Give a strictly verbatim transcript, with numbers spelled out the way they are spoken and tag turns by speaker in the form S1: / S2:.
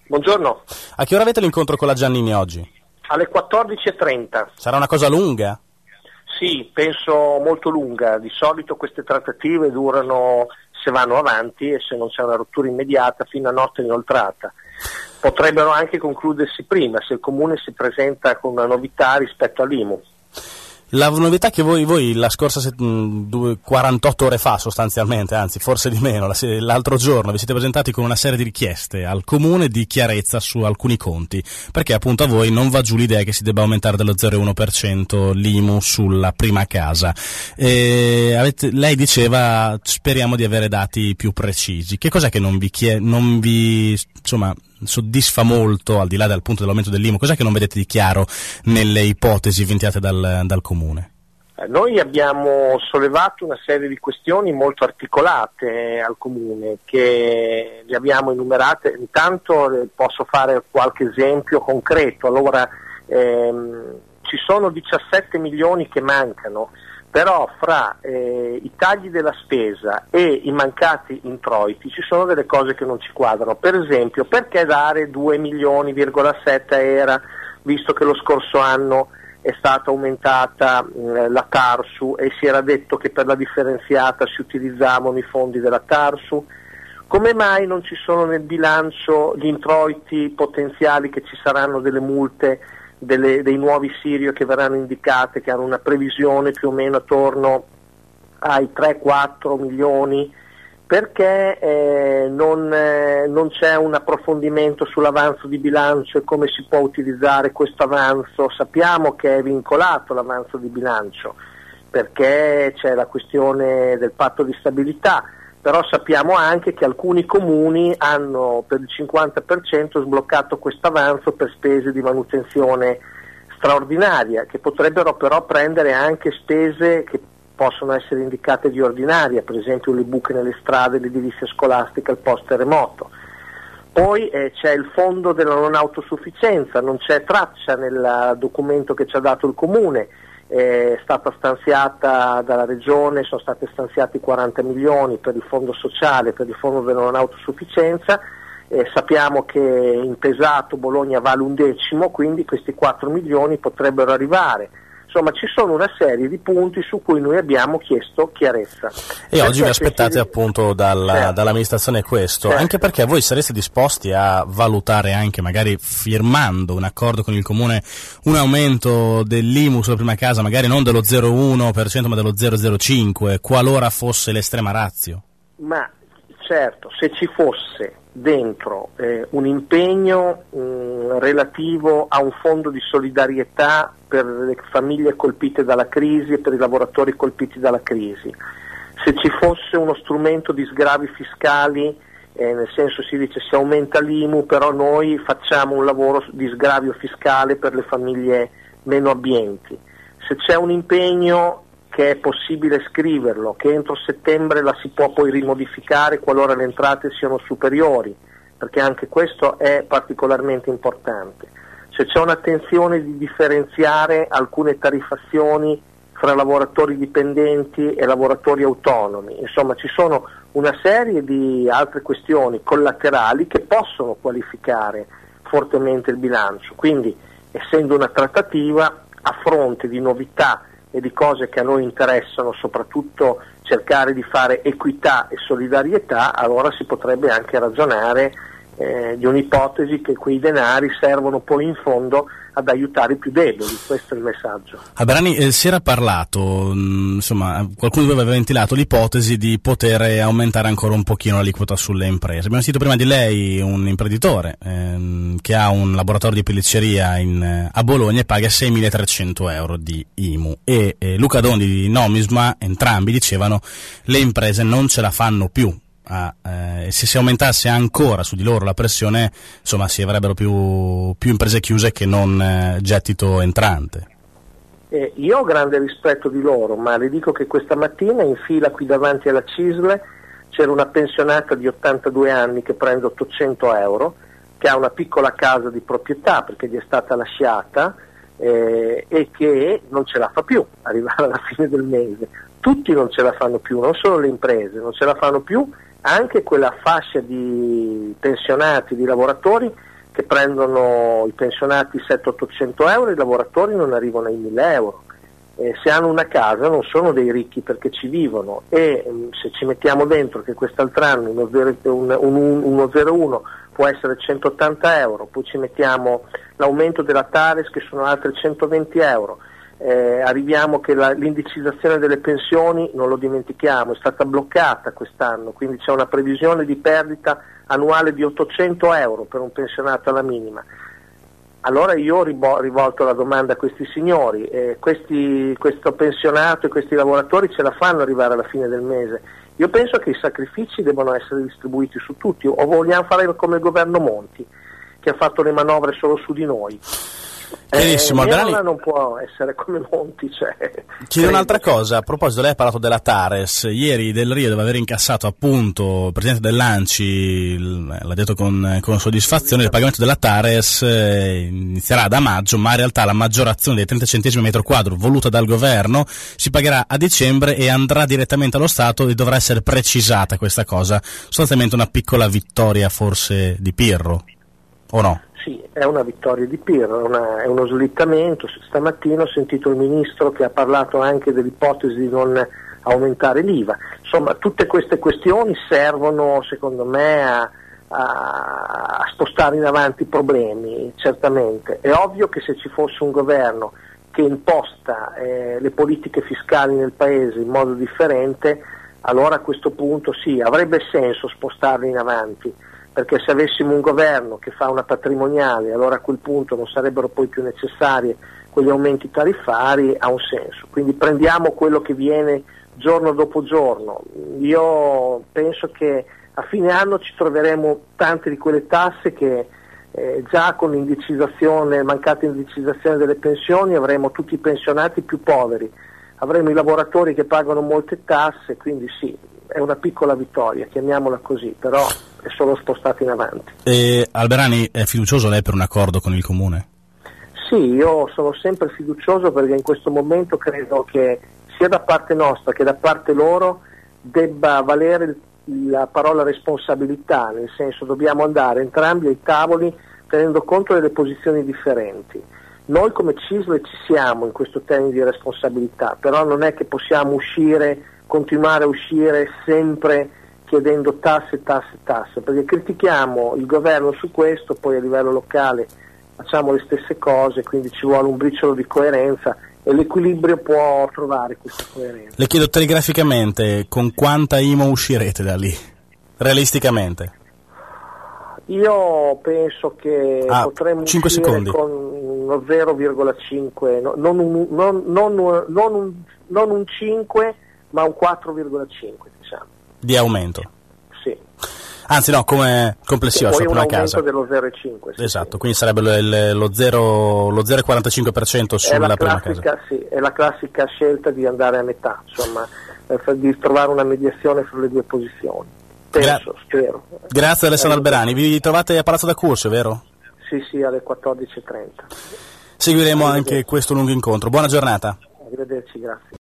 S1: Buongiorno.
S2: A che ora avete l'incontro con la Giannini oggi?
S1: Alle quattordici e trenta.
S2: Sarà una cosa lunga?
S1: Sì, penso molto lunga. Di solito queste trattative durano, se vanno avanti e se non c'è una rottura immediata, fino a notte inoltrata. Potrebbero anche concludersi prima, se il Comune si presenta con una novità rispetto all'I M U.
S2: La novità che voi, voi la scorsa set- due, quarantotto ore fa sostanzialmente, anzi forse di meno, la, l'altro giorno vi siete presentati con una serie di richieste al Comune di chiarezza su alcuni conti, perché appunto a voi non va giù l'idea che si debba aumentare dello zero virgola uno per cento l'I M U sulla prima casa. E avete, lei diceva speriamo di avere dati più precisi. Che cos'è che non vi, chie- non vi insomma, soddisfa molto, al di là del punto dell'aumento dell'I M U? Cos'è che non vedete di chiaro nelle ipotesi ventilate dal, dal Comune?
S1: Noi abbiamo sollevato una serie di questioni molto articolate al Comune, che le abbiamo enumerate. Intanto eh, posso fare qualche esempio concreto. Allora, ehm, ci sono diciassette milioni che mancano, però fra eh, i tagli della spesa e i mancati introiti ci sono delle cose che non ci quadrano. Per esempio, perché dare due milioni virgola sette era, visto che lo scorso anno è stata aumentata eh, la TARSU e si era detto che per la differenziata si utilizzavano i fondi della TARSU? Come mai non ci sono nel bilancio gli introiti potenziali, che ci saranno delle multe delle, dei nuovi Sirio che verranno indicate, che hanno una previsione più o meno attorno ai tre quattro milioni? Perché eh, non, eh, non c'è un approfondimento sull'avanzo di bilancio e come si può utilizzare questo avanzo? Sappiamo che è vincolato l'avanzo di bilancio, perché c'è la questione del patto di stabilità, però sappiamo anche che alcuni comuni hanno per il cinquanta per cento sbloccato questo avanzo per spese di manutenzione straordinaria, che potrebbero però prendere anche spese che possono essere indicate di ordinaria, per esempio le buche nelle strade, l'edilizia scolastica, il post terremoto. Poi eh, c'è il fondo della non autosufficienza, non c'è traccia nel documento che ci ha dato il Comune, è stata stanziata dalla Regione, sono stati stanziati quaranta milioni per il fondo sociale, per il fondo della non autosufficienza. Eh, sappiamo che in pesato Bologna vale un decimo, quindi questi quattro milioni potrebbero arrivare. Insomma, ci sono una serie di punti su cui noi abbiamo chiesto chiarezza.
S2: E oggi vi aspettate si... appunto dalla, certo. dall'amministrazione questo, certo. Anche perché voi sareste disposti a valutare anche, magari firmando un accordo con il Comune, un aumento dell'I M U sulla prima casa, magari non dello zero virgola uno per cento ma dello zero virgola zero cinque per cento, qualora fosse l'estrema ratio?
S1: Ma certo, se ci fosse dentro eh, un impegno mh, relativo a un fondo di solidarietà per le famiglie colpite dalla crisi e per i lavoratori colpiti dalla crisi, se ci fosse uno strumento di sgravi fiscali, eh, nel senso si dice si aumenta l'I M U, però noi facciamo un lavoro di sgravio fiscale per le famiglie meno abbienti, se c'è un impegno che è possibile scriverlo, che entro settembre la si può poi rimodificare qualora le entrate siano superiori, perché anche questo è particolarmente importante. Se c'è un'attenzione di differenziare alcune tariffazioni fra lavoratori dipendenti e lavoratori autonomi, insomma ci sono una serie di altre questioni collaterali che possono qualificare fortemente il bilancio. Quindi, essendo una trattativa, a fronte di novità e di cose che a noi interessano, soprattutto cercare di fare equità e solidarietà, allora si potrebbe anche ragionare eh, di un'ipotesi che quei denari servono poi in fondo ad aiutare i più deboli. Questo è il messaggio.
S2: Alberani, eh, si era parlato, mh, insomma, qualcuno aveva ventilato l'ipotesi di poter aumentare ancora un pochino l'aliquota sulle imprese. Abbiamo sentito prima di lei un imprenditore ehm, che ha un laboratorio di pellicceria in, a Bologna e paga seimilatrecento euro di I M U, e eh, Luca Dondi di Nomisma, entrambi dicevano le imprese non ce la fanno più. Ah, eh, se si aumentasse ancora su di loro la pressione, insomma, si avrebbero più, più imprese chiuse che non eh, gettito entrante.
S1: Eh, io ho grande rispetto di loro, ma le dico che questa mattina in fila qui davanti alla C I S L c'era una pensionata di ottantadue anni che prende ottocento euro, che ha una piccola casa di proprietà perché gli è stata lasciata eh, e che non ce la fa più arrivare alla fine del mese. Tutti non ce la fanno più, non solo le imprese, non ce la fanno più. Anche quella fascia di pensionati, di lavoratori, che prendono i pensionati settecento ottocento euro, i lavoratori non arrivano ai mille euro. Eh, se hanno una casa non sono dei ricchi perché ci vivono, e mh, se ci mettiamo dentro che quest'altro anno uno zero uno può essere centottanta euro, poi ci mettiamo l'aumento della Tares che sono altri centoventi euro, eh, arriviamo che la, l'indicizzazione delle pensioni, non lo dimentichiamo, è stata bloccata quest'anno, quindi c'è una previsione di perdita annuale di ottocento euro per un pensionato alla minima. Allora io ho rivolto la domanda a questi signori, eh, questi, questo pensionato e questi lavoratori ce la fanno arrivare alla fine del mese? Io penso che i sacrifici debbano essere distribuiti su tutti, o vogliamo fare come il governo Monti, che ha fatto le manovre solo su di noi.
S2: Benissimo,
S1: eh,
S2: Alberani
S1: non può essere come Monti. Cioè,
S2: chiedo un'altra cosa, a proposito, lei ha parlato della Tares, ieri Del Rio deve aver incassato appunto, il presidente dell'Anci l'ha detto con, con soddisfazione, il pagamento della Tares eh, inizierà da maggio, ma in realtà la maggiorazione dei trenta centesimi metro quadro voluta dal governo si pagherà a dicembre e andrà direttamente allo Stato, e dovrà essere precisata questa cosa, sostanzialmente una piccola vittoria forse di Pirro, o no?
S1: Sì, è una vittoria di Pirro, è, una, è uno slittamento. Stamattina ho sentito il ministro che ha parlato anche dell'ipotesi di non aumentare l'I V A. Insomma, tutte queste questioni servono, secondo me, a, a, a spostare in avanti i problemi, certamente. È ovvio che se ci fosse un governo che imposta eh, le politiche fiscali nel Paese in modo differente, allora a questo punto sì, avrebbe senso spostarle in avanti. Perché se avessimo un governo che fa una patrimoniale, allora a quel punto non sarebbero poi più necessarie quegli aumenti tariffari, ha un senso. Quindi prendiamo quello che viene giorno dopo giorno. Io penso che a fine anno ci troveremo tante di quelle tasse che eh, già con l'indicizzazione, mancata indicizzazione delle pensioni, avremo tutti i pensionati più poveri, avremo i lavoratori che pagano molte tasse, quindi sì, è una piccola vittoria, chiamiamola così, però è solo spostata in avanti.
S2: E Alberani, è fiducioso lei per un accordo con il Comune?
S1: Sì, io sono sempre fiducioso perché in questo momento credo che sia da parte nostra che da parte loro debba valere la parola responsabilità, nel senso dobbiamo andare entrambi ai tavoli tenendo conto delle posizioni differenti. Noi come CISL ci siamo in questo termine di responsabilità, però non è che possiamo uscire, continuare a uscire sempre chiedendo tasse, tasse, tasse, perché critichiamo il governo su questo, poi a livello locale facciamo le stesse cose, quindi ci vuole un briciolo di coerenza e l'equilibrio può trovare questa coerenza.
S2: Le chiedo telegraficamente, con quanta I M O uscirete da lì, realisticamente?
S1: Io penso che
S2: ah,
S1: potremmo uscire
S2: secondi.
S1: con uno zero virgola cinque, no, non, un, non, non, non, un, non un cinque, ma un quattro virgola cinque, diciamo.
S2: Di aumento?
S1: Sì.
S2: Anzi no, come complessivo,
S1: poi
S2: per una casa.
S1: Dello zero virgola cinque. Sì,
S2: esatto,
S1: sì.
S2: Quindi sarebbe lo, lo, zero, lo zero virgola quarantacinque per cento sulla prima casa.
S1: Sì, è la classica scelta di andare a metà, insomma, di trovare una mediazione fra le due posizioni. Penso, Gra- spero.
S2: Grazie Alessandro Alberani, vi trovate a Palazzo da Curzio, vero?
S1: Sì, sì, alle quattordici e trenta.
S2: Seguiremo anche questo lungo incontro. Buona giornata.
S1: Arrivederci, grazie.